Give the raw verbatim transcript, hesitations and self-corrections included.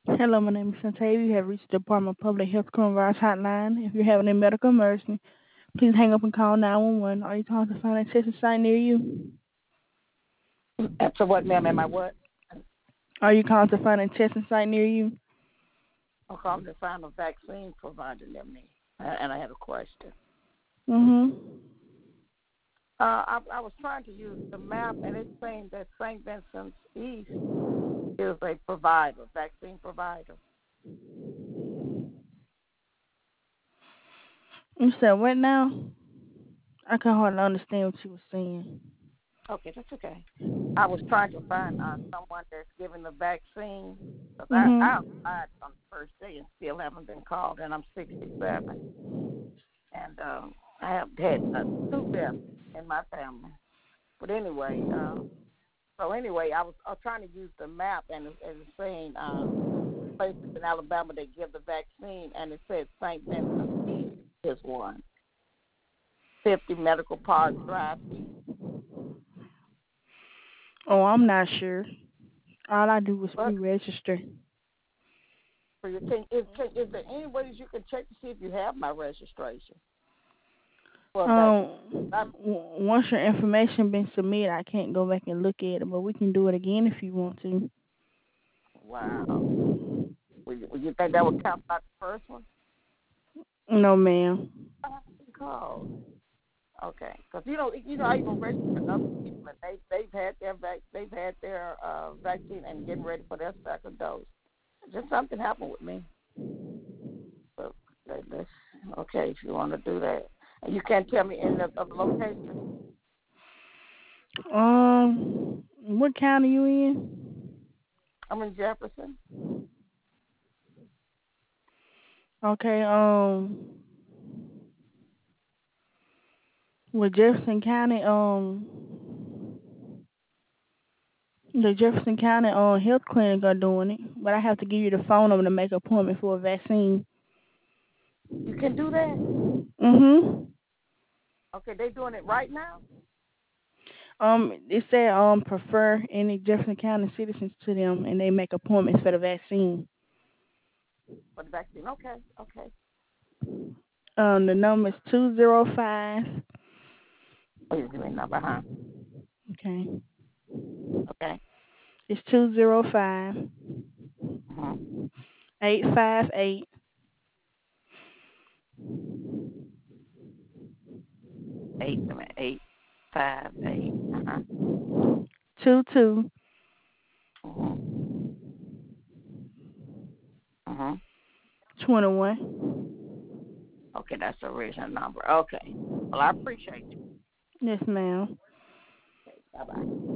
Hello, my name is Shantae. You have reached the Department of Public Health Coronavirus Hotline. If you're having a medical emergency, please hang up and call nine one one. Are you calling to find a testing site near you? And so what, ma'am? Am I what? Are you calling to find a testing site near you? I'm calling to find a vaccine provider near me, uh, and I had a question. Mm-hmm. Uh, I, I was trying to use the map, and it's saying that Saint Vincent's East is a provider, vaccine provider. You said what now? I can hardly understand what you were saying. Okay, that's okay. I was trying to find uh, someone that's giving the vaccine because I, I Mm-hmm. applied on the first day and still haven't been called, and I'm sixty-seven, and um, I have had uh, two deaths in my family. But anyway, uh, so anyway, I was, I was trying to use the map, and it, it was saying uh, places in Alabama that give the vaccine, and it said Saint Vincent East is one. fifty Medical Park Drive East. Oh, I'm not sure. All I do was But pre-register. for your can, is, can, is there any ways you can check to see if you have my registration for a vaccine? Um, I'm, w- once your information been submitted, I can't go back and look at it, but we can do it again if you want to. wow. Would you, would you think that would count like the first one? No, ma'am. I have to be called. Okay, because you know, you know, I even registered other people, and they they've had their vac, they've had their uh, vaccine and getting ready for their second dose. Just something happened with me. But that, that's okay if you want to do that. And you can't tell me any of the location. Um, what county you in? I'm in Jefferson. Okay, um, with Jefferson County, um, the Jefferson County um health clinic are doing it, but I have to give you the phone number to make an appointment for a vaccine. You can do that. Mhm. Okay, they doing it right now Um, it said um prefer any Jefferson County citizens to them, and they make appointments for the vaccine. for the vaccine. Okay, okay. Um, the number is two zero five. Please give me a number, huh? Okay, Okay. it's two zero five Uh-huh. eight five eight Eight, eight, five, eight. Uh huh. two two Uh huh. Uh huh. twenty one. Okay, that's the original number. Okay. Well, I appreciate you. Yes, ma'am. Okay, bye bye.